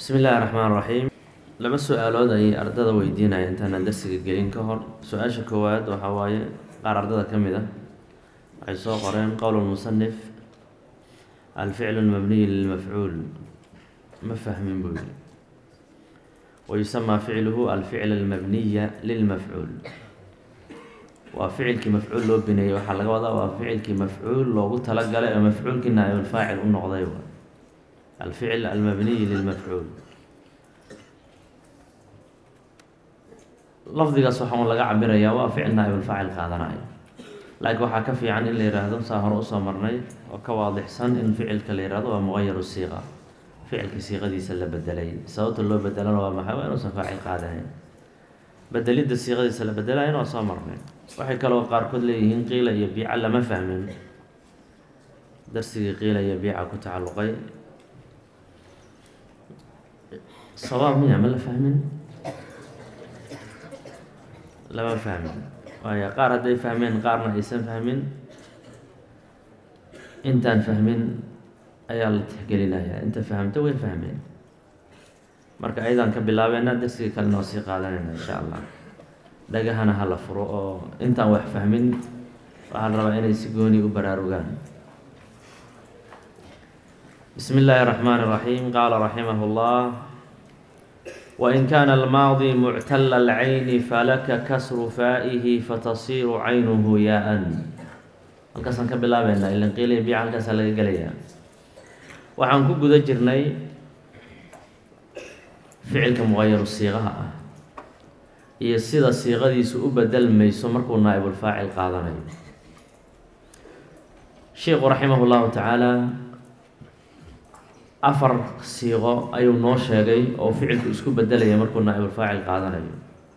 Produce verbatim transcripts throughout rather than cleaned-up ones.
بسم الله الرحمن الرحيم لما سؤالود ay ardada weydiinayaan intaan darsiga gelin ka hor su'aasha koowaad waxa waaye qaar ardada kamid ah waxay soo qoreen qowl المصنف الفعل المبني للمفعول ما فاهمين بوي ويسمى فعله الفعل المبني للمفعول وفعل كمفعول لو بنيه waxa laga wadaa waa ficilkii mafcuul loogu talagalay ama mafcuulkii naa'ib faa'il u noqday الفعل المبني للمفعول لفظigaas waxa laga cabirayaa waa ficil naa'ib faa'il qaadanayo laakiin waxa ka fiican in la yiraahdo saa hore u soo marnay oo ka waadixsan in ficilka la yiraahdo waa mughayir siiqa ficilka siiqadiisa la bedelay sababta loo bedelana waa maxay waa inuu faa'il qaadanayo bedelida siiqadiisa la bedelayna waa soo marnay waxay kale oo qaar kood leeyihiin qiila iyo biica lama fahmin darsiga qiila iyo biica ku tacalluqay صواب ميا ما لا فاهمين لا ما فاهمين ويا قار هدي فاهمين قارنا ايسن فاهمين انت فاهمين ايال تحكي لنا يا انت فهمت وين فاهمين marka aydan ka bilaabeyna darsiga kale noo sii qaadanayna insha Allah dhagahana hala furo oo intaan wax fahmin waxa la rabaa inay si gooni u baraarugaan bismillahir rahmanir rahim qala rahimahullah وإن كان الماضي معتل العين فلك كسر فائه فتصير عينه ياء halkaasaan ka bilaabeynaa ilan qiilay biica halkaasa laga gelayaa waxaan ku guda jirnay ficilka mughayir siiqaha ah iyo sida siiqadiisu u bedelmayso markuu naa'ibul faa'il qaadanayo sheekhu raximahullahu tacaala afar siiqo ayuu noo sheegay oo ficilku isku bedelaya markuu naa'ibul faa'il qaadanayo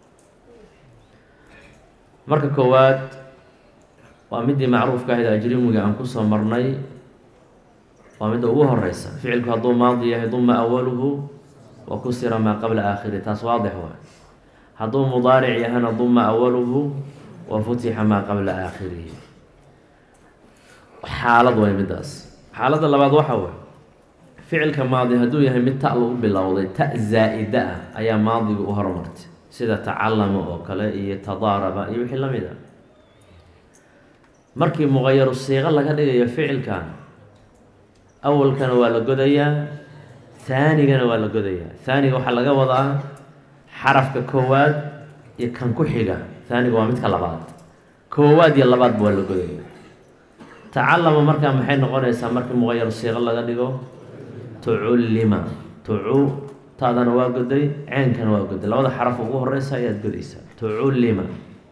marka koowaad waa midii macruufka ahayd ajrimiga aan kusoo marnay waa midda ugu horeysa ficilku hadduu maadi yahay duma awaluhu wa kusira maa qabla aakhiri taas waadix waay hadduu mudaaric yahana duma awaluhu wa futixa maa qabla aakhirihi xaalad way midaas xaaladda labaad waxa waay ficilka maadi hadduu yahay mid ta lagu bilowday ta zaa'ida ah ayaa maadiga u hormartay sida tacallama oo kale iyo tadaaraba iyo wixii lamid ah markii mughayaru siiqa laga dhigayo ficilkan awalkana waa la godayaa thaanigana waa la godayaa thaaniga waxaa laga wadaa xarafka koowaad iyo kan ku xiga thaaniga waa midka labaad koowaad iyo labaadba waa la godaya tacallama markaa maxay noqonaysaa markii mughayaru siiqa laga dhigo tucullima tucu taadana waa goday ceenkana waa goday labada xaraf ugu horeysa ayaad godaysaa tucullima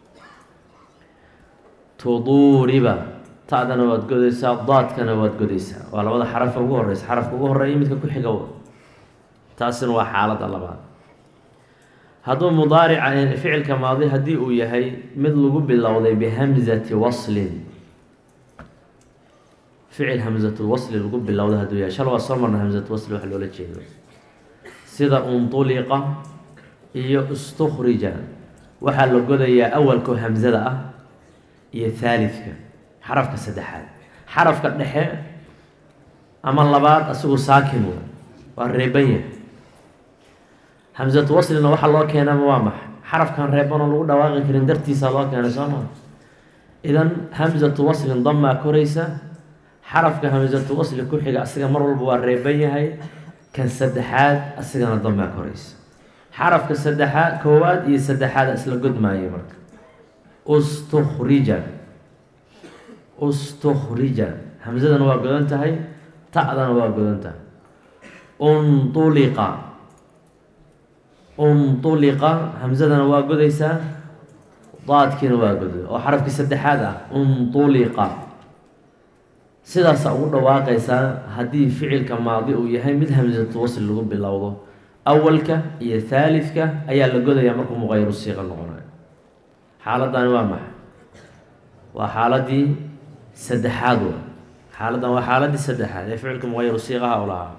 tuduuriba taadana waad godaysaa daadkana waad godaysaa waa labada xaraf ugu horeysa xarafka ugu horeeya midka ku xiga taasina waa xaaladda labaad hadduu mudaarica ficilka maadi haddii uu yahay mid lagu bilowday bihamzati waslin ficil hamzatul wasli lagu bilowda hadduu yahay shal waa soo marna hamzatul wasli wax loola jeedo sida untuliqa iyo istukhrija waxaa la godayaa awalkoo hamzada ah iyo thaalidka xarafka saddexaad xarafka dhexe ama labaad asigu saakin wa waa reeban yahay hamzatul waslina waxaa loo keenama waa maxa xarafkan reeban oo lagu dhawaaqi karin dartiisa loo keenay soo maa idan hamzatul waslin damaa koraysa xarafka hamzatu wasli ku xiga asiga mar walba waa reeban yahay kan saddexaad asigana damaa koraysa xarafka saddexaad koowaad iyo saddexaad isla godmaayay marka ustukhrija ustukhrija hamzadana waa godan tahay ta'dana waa godan tahay untuliqa untuliqa hamzadana waa godaysaa daadkiina waa goday oo xarafkii saddexaad ah untuliqa sidaasa ugu dhawaaqaysaa haddii ficilka maadi uu yahay mid hamzatu wasli lagu bilowdo awalka iyo thaalidka ayaa la godayaa markuu mughayir siiqa noqonayo xaaladani waa maxay waa xaaladii saddexaad wa xaaladdan waa xaaladii saddexaad ee ficilka mughayir siiqaha u lahaa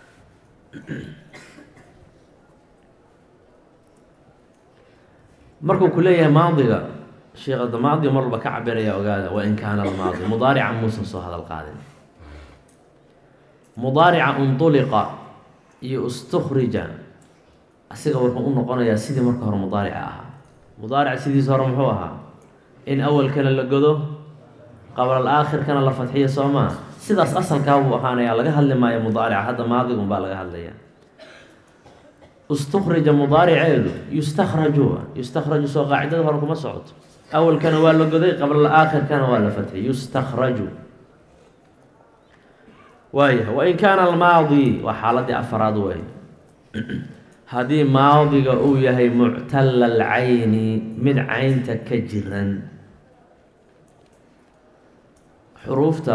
markuu ku leeyahay maadiga sheekh maadi mar walba ka cabiraya ogaada wain kaana almaadi mudaarica muusan soo hadal qaadin mudaarica untuliqa iyo istukhrija asiga wuxuu u noqonayaa sidii marka hore mudaarica ahaa. mudaaric sidiisa hore muxuu ahaa in awalkana la godo qabla alaakhirkana la fadxiyo soo maa, sidaas asalkaa buu ahaanayaa, laga hadli maayo mudaarica, hadda maadigun baa laga hadlaya. istukhrija mudaariceedu yustakhraju yustakhraju soo qaacidada hore kuma socoto, awalkana waa la goday qabla alaakhirkana waa la fadxiyay yustakhraju. waaya wain kaana almaadi waa xaaladii afaraad wey haddii maadiga uu yahay muctala alcayni mid caynta ka jiran. xuruufta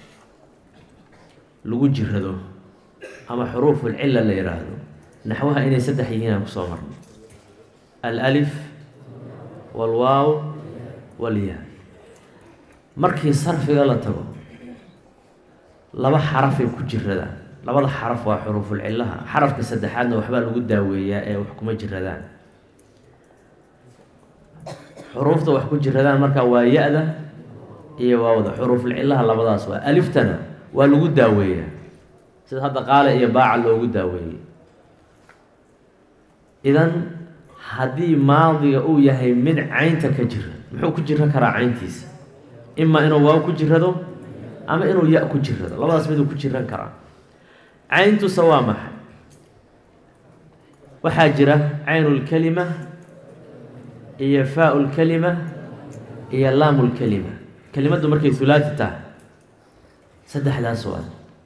lagu jirado ama xuruufulcila la yihaahdo naxwaha inay saddex yihiin aan kusoo marnay, alأlif wاlwaaw wاlyaa. markii sarfiga la tago laba xarafay ku jiradaan, labada xaraf waa xuruufulcilaha, xarafka saddexaadna waxbaa lagu daaweeyaa ee wax kuma jiradaan. xuruufta wax ku jiradaan markaa waa ya-da iyo waawda, xuruufulcilaha labadaas waa. aliftana waa lagu daaweeyaa sida hadda qaala iyo baaca loogu daaweeyey. idan haddii maadiga uu yahay mid caynta ka jira, muxuu ku jiro karaa cayntiisa? imaa inuu waaw ku jirado ama inuu ya ku jirado, labadaas miduu ku jiran karaa. cayntuse waa maxay? waxaa jira caynulkelima iyo faa-ulkelima iyo laamulkelima. kelimaddu markay hulaati tahay saddexdaas waa,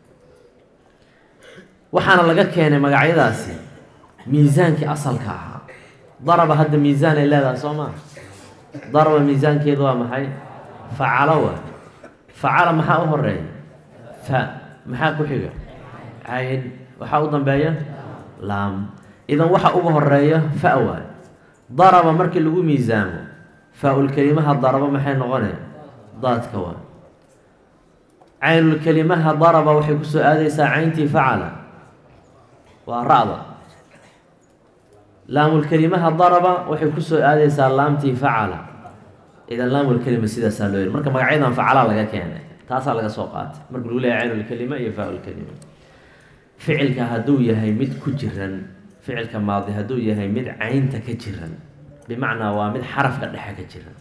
waxaana laga keenay magacyadaasi miisaankii asalka ahaa. daraba hadda miisaan ay leedahay soo maa, daraba miisaankeedu waa maxay? facalo waa. facala maxaa u horeeya? fa. maxaa ku xiga? cayn. waxaa u dambeeya? laam. idan waxa uga horeeya fa waay. daraba markii lagu miisaamo faa-ulkelimaha daraba maxay noqonaya? daadka waa. caynulkelimaha daraba waxay kusoo aadeysaa cayntii facala, waa ra-da. laamulkelimaha daraba waxay kusoo aadeysaa laamtii facala. idan laamulkelima sidaasaa loo yiri. marka magacyadan facalaa laga keenay, taasaa laga soo qaatay marka lagu leeyahay caynulkelima iyo faa-ulkelima. ficilka hadduu yahay mid ku jiran, ficilka maadi hadduu yahay mid caynta ka jiran, bimacnaa waa mid xarafka dhexe ka jiran,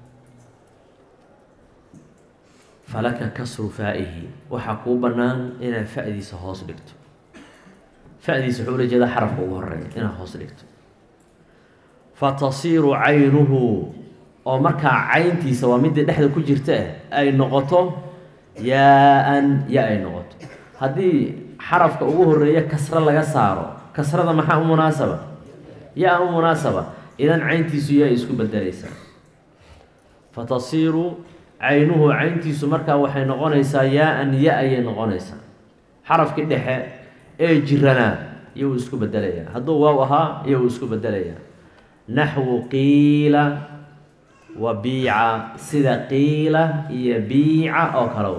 falaka kasru faa-ihi, waxaa kuu bannaan inaad fa-diisa hoos dhigto. fa-diisa wuxuu ula jeedaa xarafka ugu horeeya inaad hoos dhigto. fatasiiru caynuhu, oo markaa cayntiisa waa midii dhexda ku jirta ay noqoto yaa-an, ya ay noqoto. haddii xarafka ugu horeeya kasro laga saaro, kasrada maxaa u munaasaba? ya u munaasaba. idan cayntiisu yaa isku bedelaysaa. fatasiiru caynuhu, cayntiisu markaa waxay noqonaysaa yaa-an, ya ayay noqonaysaa. xarafkii dhexe ee jiranaa iyo uu isku bedelayaa. hadduu waaw ahaa iyo uu isku bedelayaa. naxwu qiila wa biica, sida qiila iyo biica oo kale.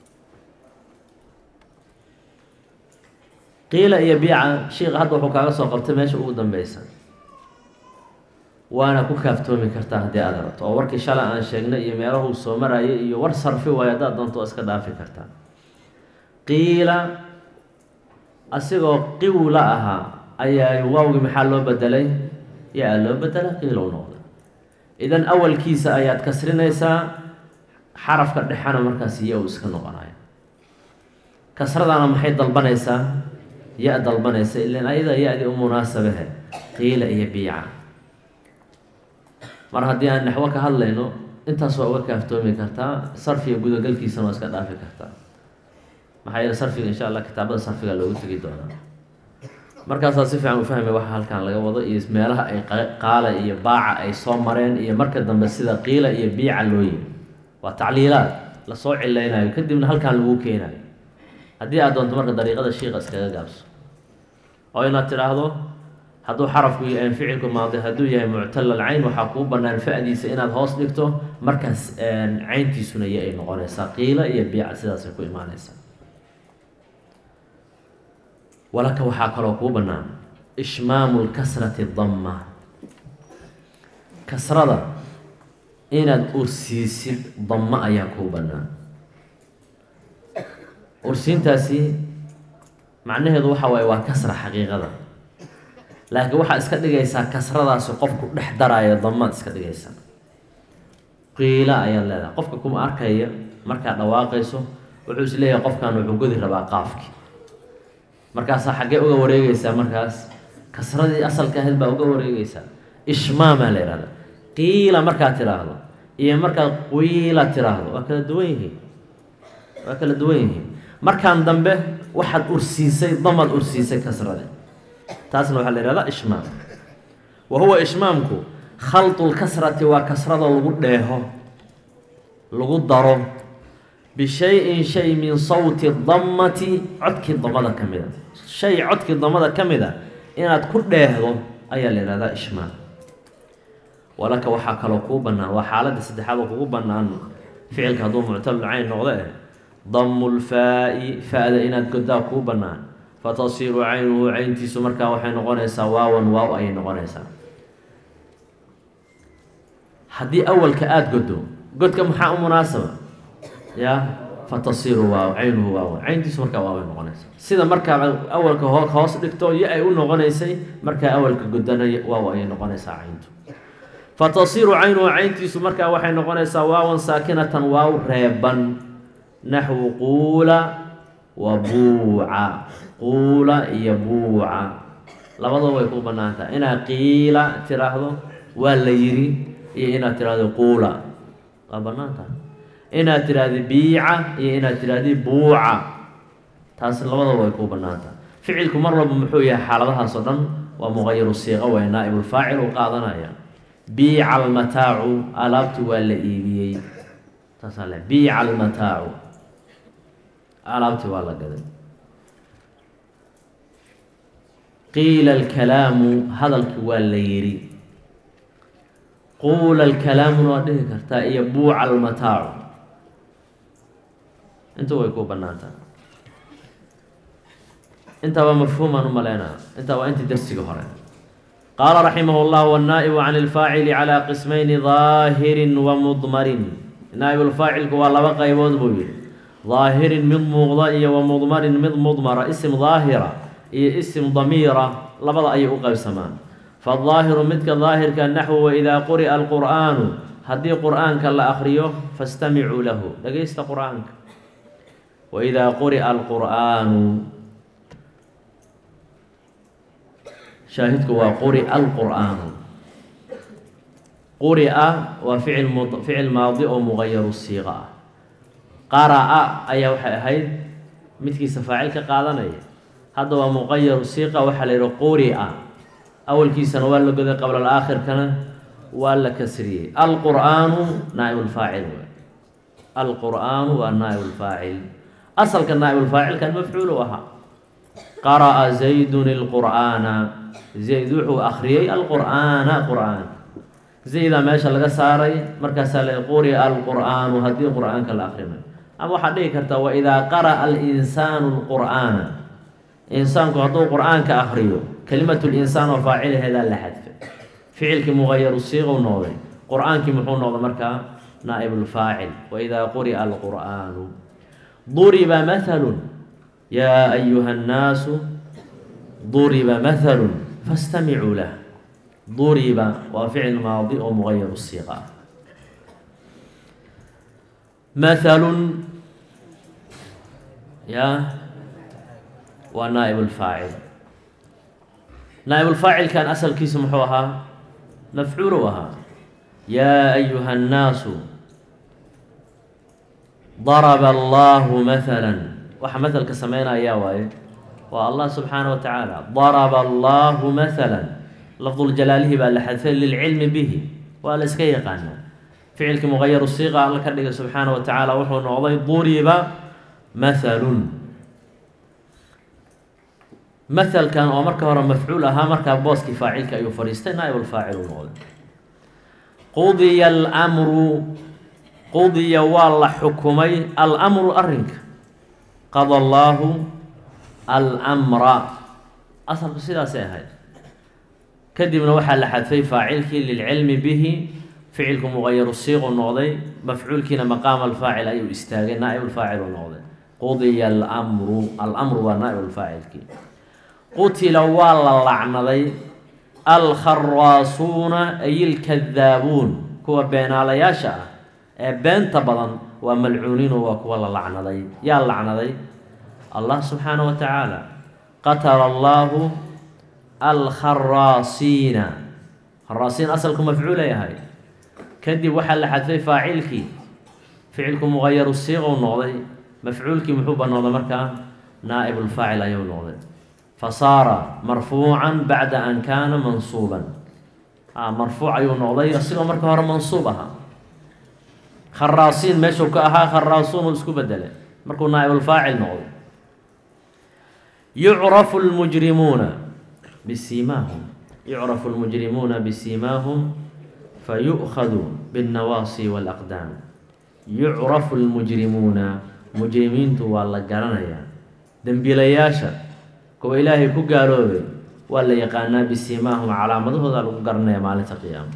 qiila iyo biica sheikha hadda wuxuu kaaga soo qabtay meesha ugu dambeysa, waana ku kaaftoomi kartaa haddii aad rabto, oo warkii shalay aan sheegnay iyo meelahuu soo marayay iyo war sarfi waayo haddaad doonto oo iska dhaafi kartaa. qiila asigoo qiwla ahaa ayaa waawgii maxaa loo bedelay? yaa loo bedelay, qiilow noqda. idan awalkiisa ayaad kasrinaysaa, xarafka dhexana markaas ya uu iska noqonaya. kasradana maxay dalbanaysaa? ya dalbanaysa, ilan ayada ya-dii u munaasabahe qiila iyo biica. mar haddii aan naxwo ka hadlayno intaas waa uga kaaftoomi kartaa, sarfiga gudagalkiisana waa iska dhaafi kartaa. maxaa yeele sarfiga insha allah kitaabada sarfiga loogu tegi doonaa. markaasaa si fiican u fahmay waxa halkan laga wado iyo meelaha ay qaala iyo baaca ay soo mareen, iyo marka dambe sida qiila iyo biica loo yimi. waa tacliilaad lasoo cileynayo kadibna halkan lagu keenayo. haddii aad doonto marka dariiqada shiiqa iskaga gaabso, oo inaad tidhaahdo hadduu xarafku ficilku maadi hadduu yahay muctala alcayn, waxaa kuu bannaan fa-diisa inaad hoos dhigto, markaas cayntiisuna ya ay noqonaysaa. qiila iyo biica sidaasay ku imaanaysaa. walaka waxaa kaloo kuu bannaan ishmaamu lkasrati damma, kasrada inaad ursiisid damma ayaa kuu bannaan. ursiintaasi macnaheedu waxa waaye waa kasra xaqiiqada laakiin waxaa iska dhigaysaa kasradaasi qofku dhex daraayo damaad iska dhigaysaa qiila ayaa leedahay qofka kuma arkaya markaad dhawaaqayso wuxuu is leeyahay qofkan wuxuu godi rabaa qaafki markaasaa xaggee uga wareegaysaa markaas kasradii asalka ahayd baa uga wareegaysaa ishmaamaa la yihahda qiila markaad tiraahdo iyo markaad qiila tiraahdo waa kala duwan yihiin waa kala duwan yihiin markaan dambe waxaad ursiisay damad ursiisay kasrade taasna waxaa la yihahdaa ishmaam wa huwa ishmaamku khaltu lkasrati waa kasrada lagu dheeho lagu daro bishay-in shay min sawti dammati codkii damada ka mid a shay codkii damada ka mid a inaad ku dheehdo ayaa la yihahdaa ishmaam walaka waxaa kaloo kuu bannaan waa xaaladda saddexaad oo kugu bannaan ficilka hadduu muctalul cayn noqdo eh damu lfaa-i fa-da inaad godaa kuu bannaan fatasiiru caynuhu cayntiisu markaa waxay noqonaysaa waawan waaw ayay noqonaysaa haddii awalka aada godo godka maxaa u munaasaba ya fatasiiru waaw caynuhu waawan cayntiisu markaa waaway noqonaysaa sida markaa awalka ho hoos dhigto iyo ay u noqonaysay markaa awalka godana waaw ayay noqonaysaa cayntu fatasiiru caynuhu cayntiisu markaa waxay noqonaysaa waawan saakinatan waaw reeban naxwu quula wa buuca quula iyo buuca labadaba way ku bannaan tahay inaad qiila tiraahdo waa la yiri iyo inaad tiraahdo quula waa bannaan tahay inaad tiraahdo biica iyo inaad tiraahdo buuca taas labadaba way ku bannaan tahay ficilku mar walba muxuu yahay xaaladahaas oo dhan waa muqayiru siiqa way naa'ibulfaacil u qaadanaya biica almataacu alaabtu waa la iibiyey taasaa le biica almataacu alaabti waa la gaday qiila alkalaamu hadalki waa la yiri quula alkalaamuna waa dhihi kartaa iyo buuca almataacu inta way ku bannaantaha intaa waa mafhuumaan u maleynaa intaa waa intii darsiga hore qaala raximah llah wannaa'ibu can ilfaacili calaa qismayni daahirin wa mudmarin naa'ibulfaacilku waa laba qaybood buu yihi daahirin mid muuqda iyo wa mudmarin mid mudmara isim daahira iyo isim damiira labada ayay u qaybsamaan faddaahiru midka daahirka naxwu waidaa quri'a alqur'aanu haddii qur'aanka la akriyo fastamicuu lahu dhagaysta qur'aanka waidaa quri'a alqur'aanu shaahidku waa quri'a alqur'aanu quri'a waa ficil ficil maadi oo mugayaru siiqa ah qara'a ayaa waxay ahayd midkiisa faacil ka qaadanaya hadda waa muqayaru siiqa waxaa la yihi quri'a awalkiisana waa la goday qabla alaakhirkana waa la kasriyey alqur'aanu naa'ibulfaacil alqur'aanu waa naa'ibulfaacil asalka naa'ibulfaacilkan mafcuul u ahaa qara'a zaydun ilqur'aana zayd wuxuu akhriyey alqur'aana qur'aan zaydaa meesha laga saaray markaasaa la quri'a alqur'aanu haddii qur'aanka la akrinayo ama waxaad dhihi kartaa waidaa qara'a alinsaanu lqur'aana insaanku hadduu qur'aanka akriyo kelimatu linsaan oo faacilaheedaa la xadfay ficilkii mugayaru siiqu noqday qur'aankii muxuu noqday markaa naa'ibulfaacil waidaa quri'a alqur'aanu duriba mathalun yaa ayuha nnaasu duriba mathalun fastamicuu lah duriba waa ficil maadi oo mugayaru siiqa ah mathalun ya waa naa'ibulfaacil naa'ibulfaacilkan asalkiisu muxuu ahaa mafcuul u ahaa yaa ayuha nnaasu daraba allahu mathalan waxa mathalka sameynaya waaye waa allah subxaanaه wa tacaala daraba allahu mathalan lafduljalaalihi baa la xadfay lilcilmi bihi waa la iska yaqaanaa ficilkii mugayaru siiqa alla ka dhigay subxaanaه wa tacaala wuxuu noqday duriba mathalun mathalkan oo marka hore mafcuul ahaa markaa booskii faacilka ayuu fadhiistay naa'ibulfaacil u noqday qudiya almru qudiya waa la xukumay almru arrinka qada allaahu almra asalku sidaasay ahayd kadibna waxaa la xadfay faacilkii lilcilmi bihi ficilku mugayaru siiqu noqday mafcuulkiina maqaama alfaacil ayuu istaagay naa'ibulfaacil u noqday qudiya almru almru waa naa'ib lfaacilkii qutila waa la lacnaday alkharaasuuna ay ilkadaabuun kuwa beenaalayaasha ah ee beenta badan waa malcuuniino waa kuwa la lacnaday yaa lacnaday allah subxaanaه wa tacaala qatala allahu alkharaasiina kharaasiin asalku mafcuula yahay kadib waxaa la xadfay faacilkii ficilku mugayaru siiqou noqday mafcuulkii muxuu ba noqday markaa naa'ib lfaacil ayuu noqday fasaara marfuucan bacda an kaana mansuuban marfuuc ayuu noqday asigoo marka hore mansuub ahaa kharaasiin meeshuu ka ahaa kharaasuun uu isku bedelay markuu naa'ibulfaacil noqday yucrafu lmujrimuuna bisiimaahum yucrafu lmujrimuuna bisiimaahum fayu'khadu biاnnawaasi wاlaqdaam yucrafu lmujrimuuna mujrimiintu waa la garanayaa dembiilayaasha kuwa ilaahay ku gaaloobay waa la yaqaanaa bisiimaahum calaamadahooda lagu garanaya maalinta qiyaama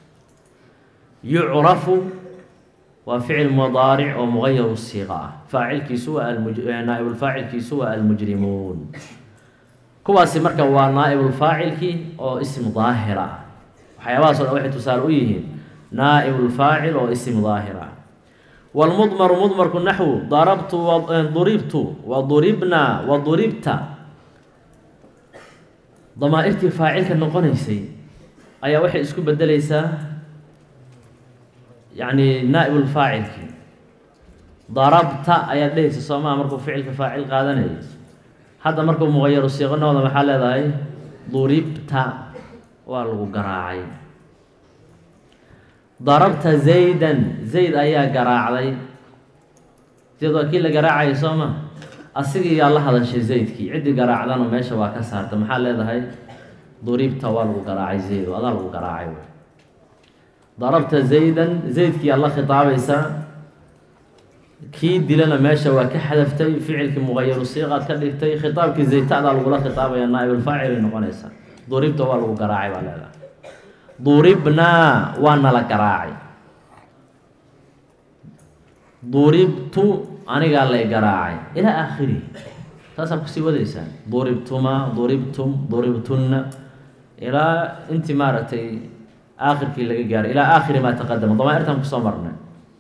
yucrafu waa ficil mudaaric oo mugayaru siiqa ah faacilkiisu waa naa'ibulfaacilkiisu waa almujrimuun kuwaasi marka waa naa'ibulfaacilkii oo ism daahir ah waxyaabahaas o dhan waxay tusaale u yihiin naa'ibulfaacil oo ism daahir ah wاlmudmaru mudmarku naxwu darabtu duribtu waduribna waduribta damaa'irtii faacilka noqonaysay ayaa waxay isku bedelaysaa yacni naa'ibulfaacilkii darabta ayaad dhehaysa soomaa markuu ficilka faacil qaadanayay hadda markuu mugayaru siiqo noqda maxaa leedahay duribta waa lagu garaacay darabta zaydan zayd ayaa garaacday zayd waa kii la garaacayay soo ma asigii yaa la hadashay zaydkii ciddii garaacdana meesha waa ka saarta maxaa leedahay duribta waa lagu garaacay zayd adaa lagu garaacay darabta zaydan zaydkii yaa la khitaabaysaa kii dilana meesha waa ka xadaftay ficilkii mugayaru siiqaad ka dhigtay khitaabkii zaytadaa lagula khitaabaya naa'ibulfaacil ay noqonaysaa duribta waa lagu garaacay baa leedahay duribnaa waa nala garaacay duribtu anigaa lay garaacay ilaa aakhirihi taasaa kusii wadaysaa duribtuma duribtum duribtunna ilaa intii maaragtay aakhirkii laga gaaray ilaa aakhiri maa taqadama damaa'irtan kusoo marnay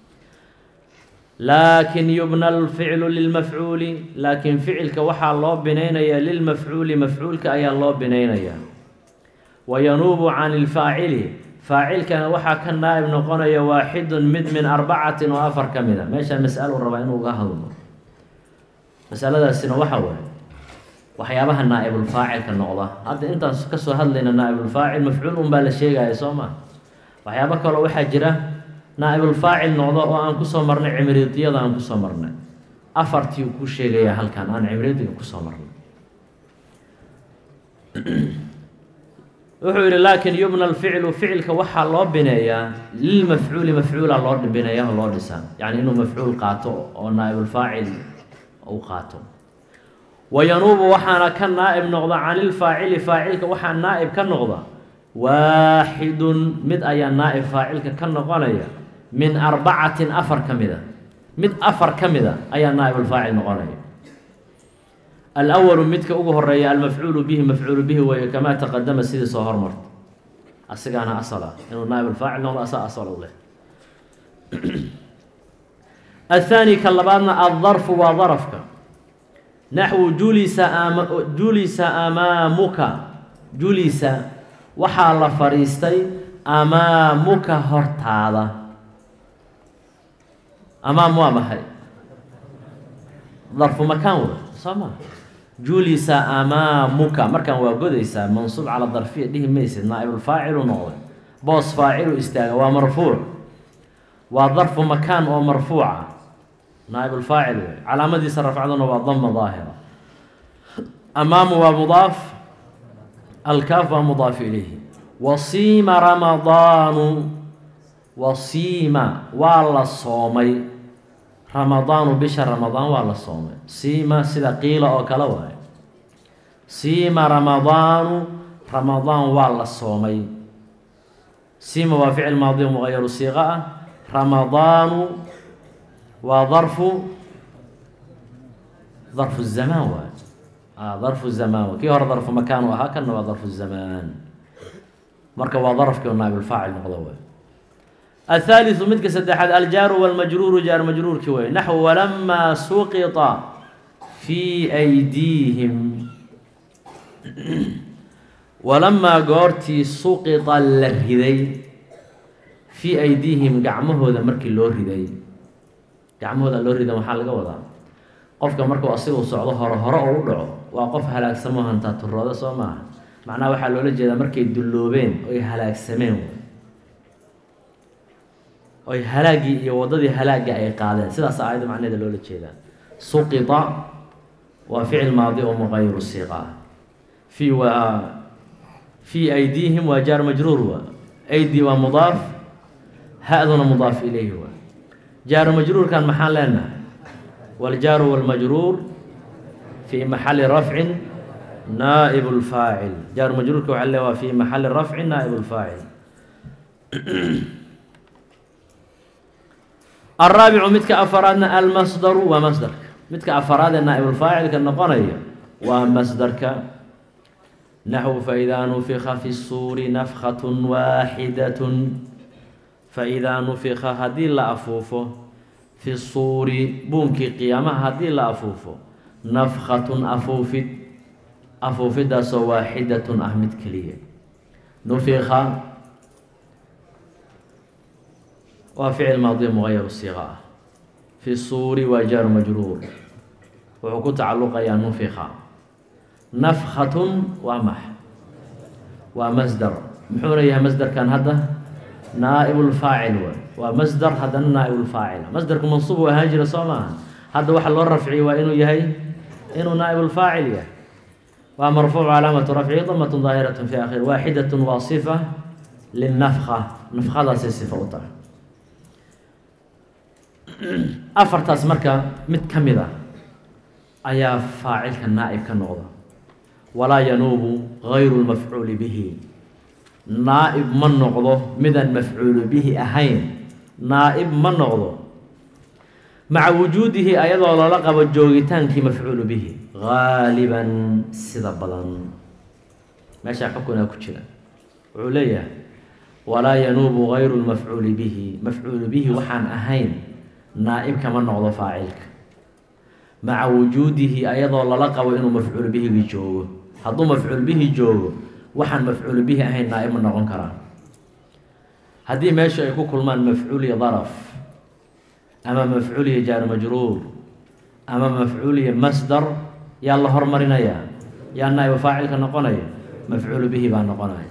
laakin yubna alficlu lilmafcuuli laakiin ficilka waxaa loo binaynayaa lilmafcuuli mafcuulka ayaa loo binaynayaa wayanuubu can ilfaacili faacilkana waxaa ka naa'ib noqonaya waaxidun mid min arbacatin oo afar ka mida meeshaan mas'alo rabaa inuu uga hadlo masaladaasina waxa waaye waxyaabaha naa'ibulfaacilka noqda hadda intaas kasoo hadlayna naa'ibulfaacil mafcuul un baa la sheegaya soo ma waxyaabo kaloo waxaa jira naa'ibulfaacil noqdo oo aan kusoo marnay cimriidiyada aan kusoo marnay afartii uu ku sheegaya halkan aan cimriidiga kusoo marnay wuxuu yihi laakin yubna alficlu ficilka waxaa loo bineeyaa lilmafcuuli mafcuula loo bineeya oo loo dhisaa yacni inuu mafcuul qaato oo naa'ibulfaacil uu qaato wayanuubu waxaana ka naa'ib noqda can ilfaacili faacilka waxaa naa'ib ka noqda waaxidun mid ayaa naa'ib faacilka ka noqonaya min arbacatin afar ka mida mid afar ka mida ayaa naa'ibulfaacil noqonaya alwalu midka ugu horeeya almafcuulu bihi mafcuulu bihi weeye kamaa taqadama sidii soo hormarta asigaana asal ah inuu naa'ibulfaacil noqdo asaa asal u leh athaani ka labaadna addarfu waa darafka naxwu julisa ama julisa amaamuka julisa waxaa la fadhiistay amaamuka hortaada amaam waa maxay darfu makaan wey soo maa julisa amaamuka markaan waa godaysaa mansuub cala darfiya dhihi maysid naa'ibulfaacilu noqday boos faacilu istaaga waa marfuuc waa darfu makaan oo marfuuca naa'ibulfaacil wey calaamadiisa rafcaduna waa dama daahira amaamu waa mudaaf alkaaf waa mudaaf ilayhi wasiima ramadaanu wasiima waa la soomay ramadaanu bisha ramadaan waa la soomay siima sida qiila oo kale waayo siima ramadaanu ramadaan waa la soomay siima waa ficil maadi mugayaru siiqa ah ramadaanu waa darfu ظرف الزمان و آه ظرف الزمان كي هو ظرف مكان وها كان ظرف الزمان مركب وظرف كي نائب الفاعل نقضوه. الثالث متك سدحد الجار والمجرور جار مجرور كوي نحو ولما سقط في أيديهم ولما قرتي سقط الهدي في أيديهم قعمه هذا مركي اللور هدي قعمه هذا اللور هذا محل قوضا قفك مركو أصيل وصعده هر هر أو دعو وقف هلاك سموه أنت ترى سما معناه وحلو لجدا مركي الدلوبين أي هلاك سمين أي هلاقي يوضدي هلاقي أي قاعدة سيدا سعيد معناه دلولة جدا سقط وفعل ماضي ومغير الصيغة في و في أيديهم وجار مجرور أيدي ومضاف هذا مضاف إليه هو جار مجرور كان محل لنا والجار والمجرور في محل رفع نائب الفاعل جار مجرور كوعلى في محل رفع نائب الفاعل. الرابع متك أفرادنا المصدر ومصدرك متك أفراد نائب الفاعل كالنقنية ومصدرك نحو فإذا نفخ في الصور نفخة واحدة فإذا نفخ هذه لا أفوفه في الصور بونك قيامة هذه لا أفوفه نفخة أفوفت أفوفت سو واحدة أحمد كلية نفخ وفعل ماضي مغير الصيغة في الصور وجار مجرور وحكو تعلق يا نفخ نفخة ومح ومصدر محوريها مصدر كان هذا نائب الفاعل ومصدر هذا نائب الفاعل مصدر منصوب وهاجر صوما هذا واحد لو رفعي وإنه يهي إنه نائب الفاعل يه ومرفوع علامة رفعه ضمة ظاهرة في آخر واحدة واصفة للنفخة نفخة ذا صفة وطر أفرتاس مركا متكملة أيا فاعل كالنائب كالنغضة ولا ينوب غير المفعول به نائب من نغضه مذا مفعول به أهين نائب من نغضه مع وجوده أيضا لقب الجوغتان كي مفعول به غالبا سدبلا ماشي حكونا كتشلا عليا ولا ينوب غير المفعول به مفعول به وحان أهين نائب كمان نغضه فاعلك مع وجوده أيضا لقب إنه مفعول به بجوه هذا مفعول به جوه وحن مفعول به أهين نائب من نغن كران هذه ماشي يكون كل من مفعول ظرف أما مفعول جار مجرور أما مفعول مصدر يا الله هرمرنا يا يا نائب فاعل كنقناي مفعول به بان نقناي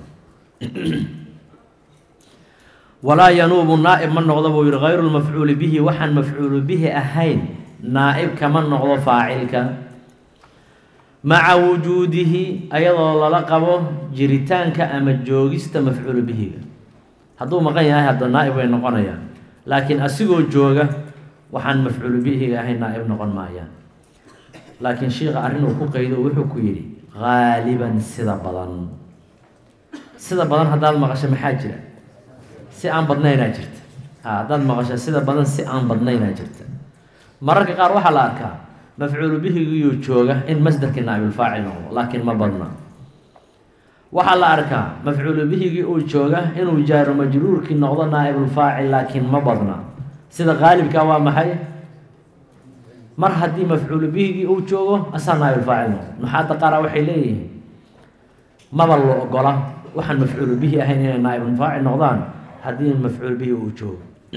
ولا ينوب النائب من نغضب غير المفعول به وحن مفعول به أهين نائب كمن نغضب فاعلك مع وجوده أيضا لقبه جريتانك أما جوغست مفعول به هذا ما قيا هذا النائب وين نقنايا لكن أسيقو جوغا وحن مفعول به أهين نائب نقن مايا لكن شيخ أرنو كو قيدو وحو كيري غالبا سيدا بدن سيدا بدن هذا المغشى محاجرة si aan badnaynaa jirta ha dad maqasha sida badan si aan badnaynaa jirta mararka qaar waxa la arkaa mafcuul bihi iyo jooga in masdarka naa'ib faa'il noqdo laakiin ma badna waxa la arkaa mafcuul bihi oo jooga inuu jaar majruurki noqdo naa'ib faa'il laakiin ma badna sida qaalibka waa maxay mar hadii mafcuul bihi oo joogo asan naa'ib faa'il noqdo maxaa qaar waxay leeyihiin ma bal loo ogola waxaan mafcuul bihi ahayn inay naa'ib faa'il noqdaan هذه المفعول به وجوب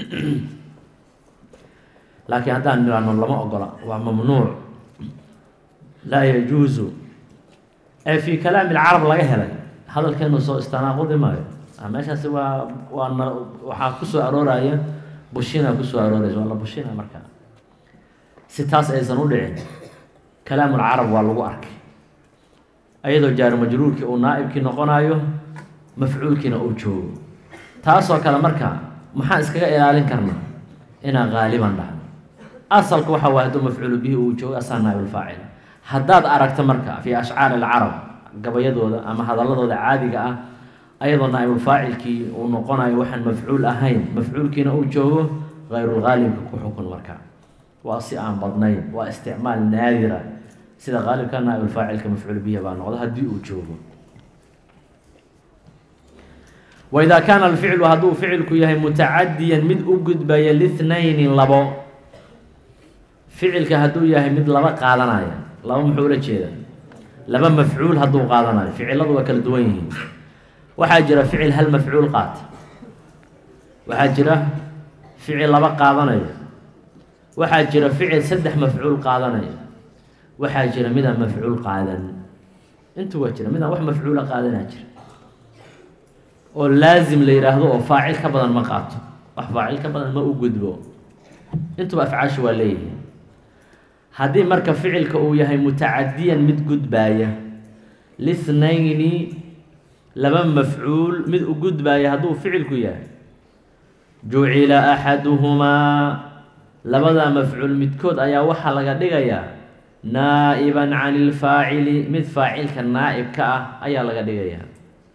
لكن هذا نرى لما أقرأ وممنوع لا يجوز أي في كلام العرب لا يهلا هذا الكلام صو استناقض ما ماشي سوى وأن وحاكسوا أرورا بوشينا كسوا أرورا والله بوشينا مركا ستاس أيضا لعين كلام العرب والله أرك أيضا جار مجرور كي أو نائب كي نقنايو مفعول كي نوجوب taasoo kale marka maxaa iskaga ilaalin karnaa ina gaaliban dhahno asalku waxa waa haduu mafcuul bihi uu joogo asana ul faa'il hadaad aragto marka fi ash'aar al arab gabayadooda ama hadaladooda caadiga ah ayadoo naa'ib faa'ilkii uu noqonayo waxan mafcuul ahayn mafcuulkiina uu joogo غير الغالب ku xukun marka waa si aan badnayn waa isticmaal naadira sida qaalibka naa'ibulfaacilka mafcuul bihi baa noqda haddii uu joogo. waidaa kaana alficlu hadduu ficilku yahay mutacadiyan mid u gudbaya lithnayni labo, ficilka hadduu yahay mid laba qaadanaya, laba muxuu ula jeeda? laba mafcuul hadduu qaadanayo. ficiladu waa kala duwan yihiin. waxaa jira ficil hal mafcuul qaata, waxaa jira ficil laba qaadanaya, waxaa jira ficil saddex mafcuul qaadanaya, waxaa jira midaan mafcuul qaadan. intu waa jira midaan wax mafcuula qaadanaa jira oo laazim la yidhaahdo oo faacil ka badan ma qaato, wax faacil ka badan ma u gudbo. intuba afcaasha waa leeyihiin. haddii marka ficilka uu yahay mutacadiyan mid gudbaaya lithnayni laba mafcuul mid u gudbaaya hadduu ficilku yahay, jucila axaduhumaa labada mafcuul midkood ayaa waxaa laga dhigayaa naa'iban cani ilfaacili mid faacilka naa'ibka ah ayaa laga dhigayaa.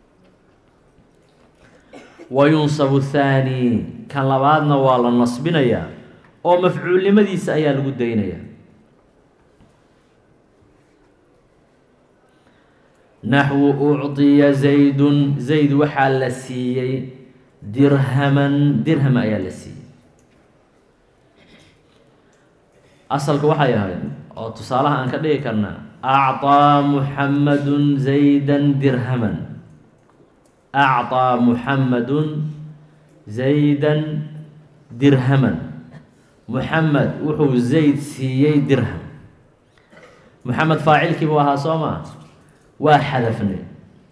wayunsabu thaani kan labaadna waa la nasbinayaa oo mafcuulnimadiisa ayaa lagu daynayaa. naxwu ucطiya zaydun zayd waxaa la siiyey dirhaman dirham ayaa la siiyey. asalka waxay ahayd oo tusaalaha aan ka dhigi karnaa acطaa muxamadun zaydan dirhaman, acطaa muxamadun zaydan dirhaman. muxamed wuxuu zayd siiyey dirham. muxamed faacilkii buu ahaa soo maa? waa xadafnay.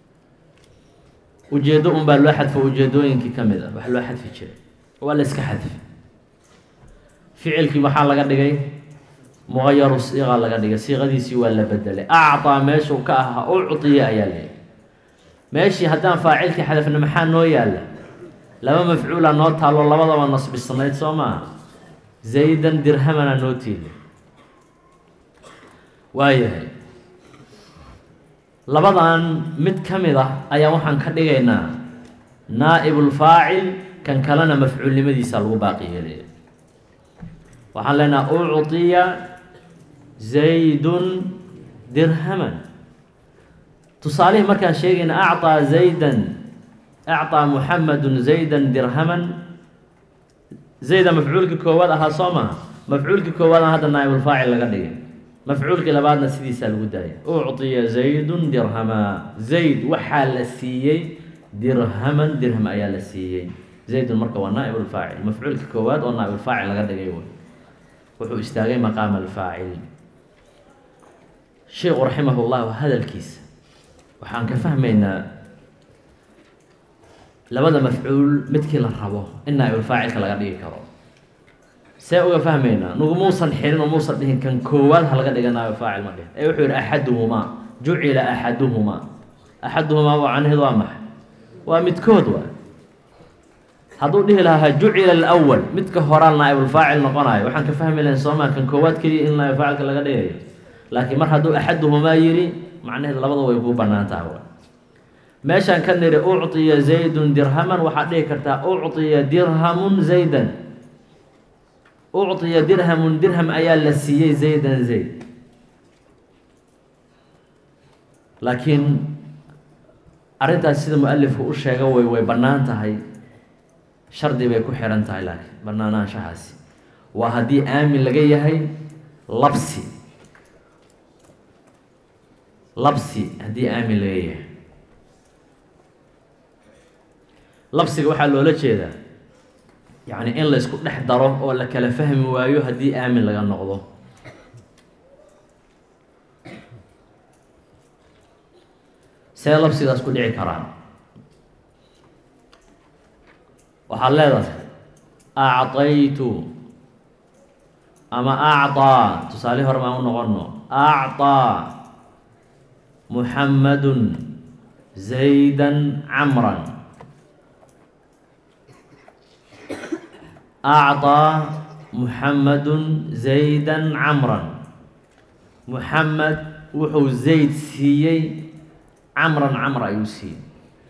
ujeeddo un baa loo xadfo ujeedooyinkii ka mid ah wax loo xadfi jiray waa la iska xadfi. ficilkii maxaa laga dhigay? mugayaru siiqa laga dhigay, siiqadiisii waa la bedelay. acطaa meeshuu ka ahaa ucطiya ayaa leeyahy. meeshii haddaan faacilkii xadafna maxaa noo yaalla? laba mafcuula noo taalo labadaba nasbisnayd soo maaha. zaydan dirhamana noo tiili. waayahay labadan mid ka mid ah ayaa waxaan ka dhigaynaa naa'ibulfaacil, kan kalena mafcuulnimadiisa lagu baaqi yeelaya. waxaan leenaha ucطiya zaydun dirhaman. tusaalihii markaan sheegayna acطaa zaydan acطaa muxamadun zaydan dirhaman, zayda mafcuulkii koowaad ahaa soo maha. mafcuulkii koowaadna hadda naa'ibulfaacil laga dhigay, mafcuulkii labaadna sidiisaa lagu daayay. ucطiya zaydun dirhama, zayd waxaa la siiyey dirhaman dirham ayaa la siiyey. zaydun marka waa naa'ibulfaacil, mafcuulkii koowaad oo naa'ibulfaacil laga dhigay wey, wuxuu istaagay maqaama alfaacil. sheekhu raximah llahu hadalkiisa waxaan ka fahmaynaa labada mafcuul midkii la rabo in naa'ibulfaacilka laga dhigi karo. see uga fahmaynaa? nugu muusan xirin oo muusan dhihin kan koowaad ha laga dhiga naa'ibulfaacil ma dhihin. ee wuxuu yihi axaduhumaa, jucila axaduhumaa. axaduhumaa waa macnaheedu waa maxay? waa midkood waa. hadduu dhihi lahaa jucila alawal, midka horaa naa'ibulfaacil noqonayo, waxaan ka fahmi lahayn soomaa kan koowaad keliya in naa'ibulfaacilka laga dhigayo. laakiin mar hadduu axaduhumaa yidhi macnaheedu labada way kuu bannaan tahay. meeshaan ka niri ucطiya zaydun dirhaman, waxaad dhihi kartaa ucطiya dirhamun zaydan. ucطiya dirhamun dirham ayaa la siiyey zaydan zayd. laakiin arrintaas sida mualifku u sheega way way bannaan tahay, shardi bay ku xihan tahay. laakiin bannaanaanshahaasi waa haddii aamin laga yahay labsi, labsi haddii aamin laga yahay. labsiga waxaa loola jeedaa yacni in la isku dhex daro oo la kala fahmi waayo haddii aamin laga noqdo. see labsigaas ku dhici karaan? waxaad leedahay acطaytu ama acطaa, tusaale hore baan u noqono. acطaa muxamadun zaydan camran. acطaa muxamadun zaydan camran. muxamed wuxuu zayd siiyey camran camr ayuu siiyey.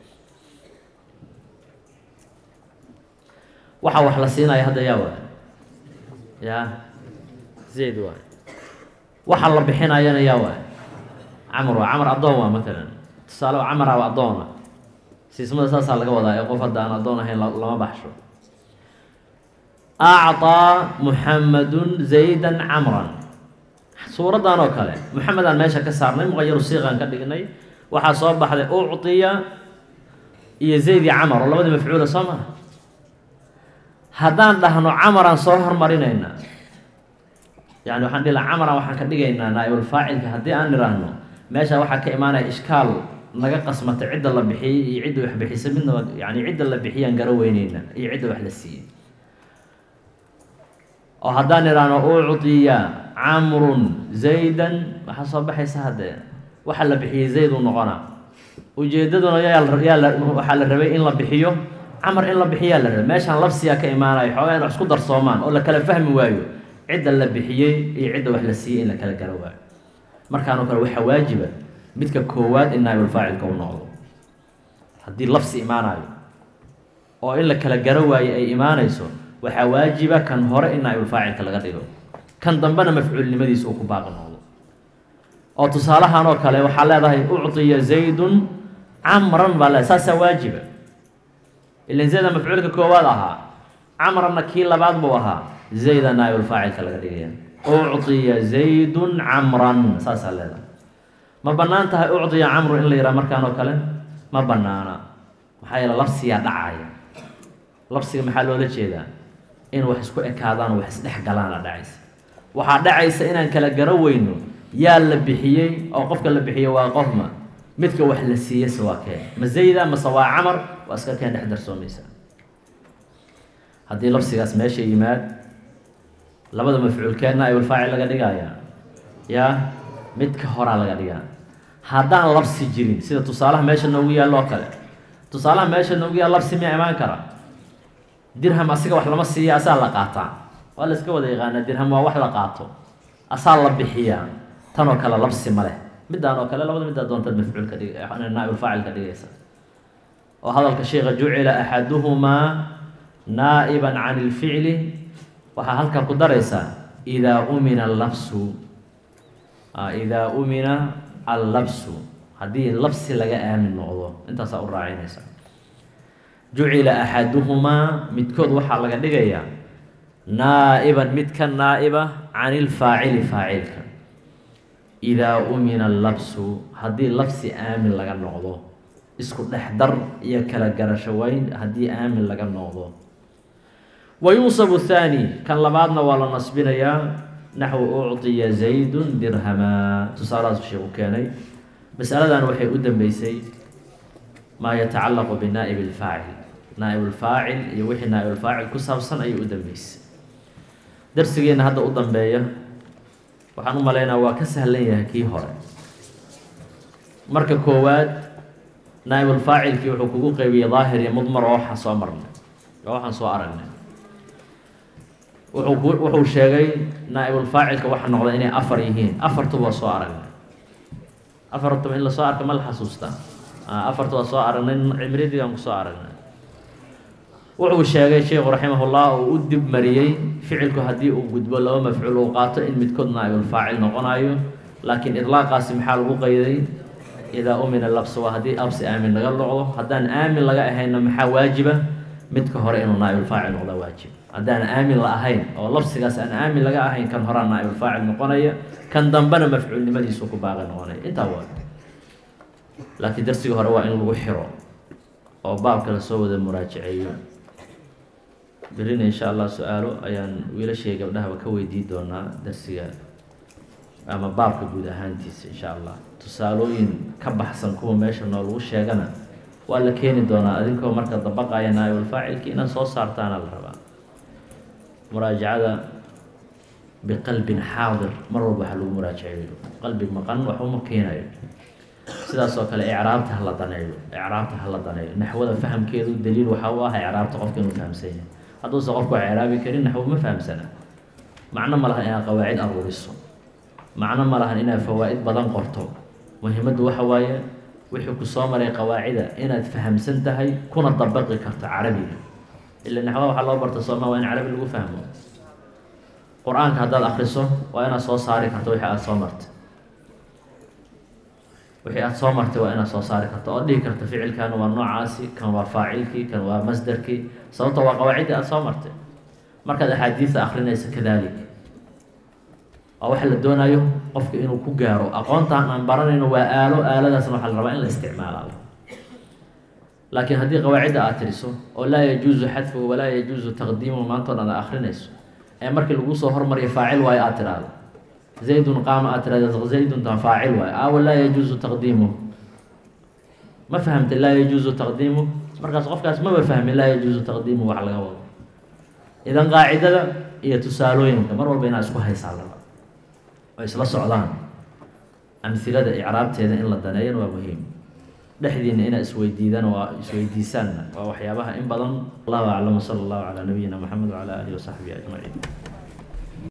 waxaa wax la siinaya hadda yaa waay ya zayd waay. waxa la bixinayana yaa waa camr waa camr addoon waa maalan tusaale camara waa addoona siismada saasaa laga wadaa ee qof hadda aan addoon ahayn lama baxsho acطaa muxamadun zaydan camran suuraddan oo kale muxamed aan meesha ka saarnay muqayaru siiqaan ka dhignay waxaa soo baxday ucطiya iyo zayd iyo camar oo labadii mafcuula soo maha haddaan dhahno camaraan soo hormarinaynaa yani waxaan dhihi laha camaran waxaan ka dhigaynaa naa'ibulfaacilka haddii aan nidhaahno meesha waxaa ka imaanaya ishkaal naga qasmatay cidda la bixiyey iyo cidda wax bixisay midnaba yani cidda la bixiyaan gara weyneyna iyo cidda wax la siiyey oo haddaan nidhaahno ucطiya camrun zaydan waxaa soo baxaysa haddee waxa la bixiyey zayd u noqonaa ujeedaduna yaa waxaa la rabay in la bixiyo camar in la bixiyaa la rabay meeshaan labsiyaa ka imaanayo xoogaa in wax isku darsoomaan oo la kala fahmi waayo cidda la bixiyey iyo cidda wax la siiyey in la kala garo waayo markaan oo kale waxaa waajiba midka koowaad in naa'ibulfaacilka u noqdo haddii labsi imaanayo oo in la kala garo waayo ay imaanayso waxaa waajiba kan hore in naa'ibulfaacilka laga dhigo kan dambena mafcuulnimadiisa uu ku baaqi noqdo oo tusaalahan oo kale waxaa leedahay ucطiya zaydun camran baa le saasaa waajiba ilan zayda mafcuulka koowaad ahaa camranna kii labaad buu ahaa zayda naa'ibulfaacilka laga dhigaya ucطiya zaydun camran saasaa leedahay ma bannaan tahay ucطiya camru in la yidhaha markaan oo kale ma bannaana maxaa yeele labsiyaa dhacaya labsiga maxaa loola jeedaa in wax isku ekaadaan wax isdhex galaana dhacaysa waxaa dhacaysa inaan kala garo weyno yaa la bixiyey oo qofka la bixiyey waa qofma midka wax la siiyeyse waa keen ma zayda mase waa camar waa iska keen dhex darsoomaysa haddii labsigaas meesha yimaad labada mafcuulkeed naa'ibulfaacil laga dhigaya yaa midka horaa laga dhigaa haddaan labsi jirin sida tusaalaha meesha noogu yaallo oo kale tusaalaha meesha noogu yaal labsi miyaa imaan kara dirham asiga wax lama siiya asaa la qaataa waa la iska wada yaqaanaa dirham waa wax la qaato asaa la bixiyaa tan oo kale labsi ma leh middaan oo kale labada middaa doontaad mafcuulka dhig naa'ibulfaacil ka dhigaysa oo hadalka sheekha jucila axaduhumaa naa'iban can ilficli waxaa halkaa ku daraysaa idaa umina allabsu idaa umina allabsu haddii labsi laga aamin noqdo intaasaa u raacinaysa jucila axaduhumaa midkood waxaa laga dhigayaa naa'iban mid ka naa'iba can ilfaacili faacilka idaa umina allabsu haddii labsi aamin laga noqdo isku dhex dar iyo kala garasho weyn haddii aamin laga noqdo wa yunsabu thaani kan labaadna waa la nasbinayaa naxwu ucطiya zaydun dirhamaa tusaalahaasu sheekhu keenay masaladan waxay u dambeysay maa yatacallaqu binaa'ibi ilfaacil naa'ibulfaacil iyo wixii naa'ibulfaacil ku saabsan ayay u dambeysay darsigeenna hadda u dambeeya waxaan u malaynaa waa ka sahlan yahay kii hore marka koowaad naa'ibulfaacilkii wuxuu kugu qeybiyey daahir iyo mudmar oo waxaan soo marnay oo waxaan soo aragnay wuxuu ku wuxuu sheegay naa'ibulfaacilka waxa noqda inay afar yihiin afartuba waa soo aragnay afartuba in la soo arka ma la xasuustaa afartu waa soo aragnay cimridigaan ku soo aragnay wuxuu sheegay sheekhu raximahullah uu u dib mariyey ficilku haddii uu gudbo laba mafcuul uu qaato in midkood naa'ibulfaacil noqonayo laakiin idlaaqaasi maxaa lagu qayday idaa umina labs waa haddii absi aamin laga noqdo haddaan aamin laga ahayna maxaa waajiba midka hore inuu naa'ibulfaacil noqda waajib haddaan aamin la ahayn oo labsigaas aan aamin laga ahayn kan horaa naa'ibulfaacil noqonaya kan dambena mafcuulnimadiisu ku baaqi noqonaya intaa waa laakiin darsigii hore waa in lagu xiro oo baabka lasoo wada muraajaceeyo berina insha allah su-aalo ayaan wiilashii gabdhahaba ka weydii doonaa darsiga ama baabka guud ahaantiisa insha allah tusaalooyin ka baxsan kuwa meesha noolagu sheegana waa la keeni doonaa adinkoo marka dabaqaya naa'ibulfaacilki inaad soo saartaana la rabaa muraajacada biqalbin xaadir mar walba waxa lagu muraajaceeyo qalbi maqan wax uma keenayo sidaas oo kale icraabta hala daneeyo icraabta hala daneeyo naxwada fahamkeedu daliil waxa u ah icraabta qofka inuu fahamsan yahay hadduusan qofku icraabi karin naxwo ma fahamsana macno ma lahan inaad qawaacid aruuriso macno ma lahan inaad fawaa'id badan qorto muhiimaddu waxa waaye wixii ku soo maray qawaacida inaad fahamsan tahay kuna dabaqi karto carabiga ila naxwada waxaa loo barta sooma waa in carabi lagu fahmo qur-aanka haddaad akriso waa inaad soo saari karto wixii aada soo martay wixii aada soo martay waa inaad soo saari karto oo dhihi karta ficilkan waa noocaasi, kan waa faacilkii, kan waa masderkii, sababto waa qawaaciddii aada soo martay. markaad axaadiista akrinaysa kadalik waa waxa la doonayo qofka inuu ku gaaro. aqoontaan aan baranayno waa aalo, aaladaasna waxaa la rabaa in la isticmaalayo. laakiin haddii qawaacidda aad tiriso oo laa yajuusu xadfuhu walaa yajuusu taqdiimuhu maanta o dhan aad akrinayso ee markii lagu soo hormariyo faacil waayo aad tiraahdo zaydun qaama aad tirahdo zayduntan faacil waayo aawa laa yajuusu taqdiimuhu ma fahamtay laa yajuusu taqdiimuhu markaas qofkaas maba fahmin laa yajuusu taqdiimuhu wax laga wado. idan qaacidada iyo tusaalooyinka mar walba inaad isku haysaa laba oo isla socdaan. amhilada icraabteeda in la daneeyana waa muhiim, dhexdiina inaad isweydiidana waa isweydiisaanna waa waxyaabaha in badan. allahu aclam, sala allahu calaa nabiyina maxamed wacala aalihi wasaxbihi ajmaciin.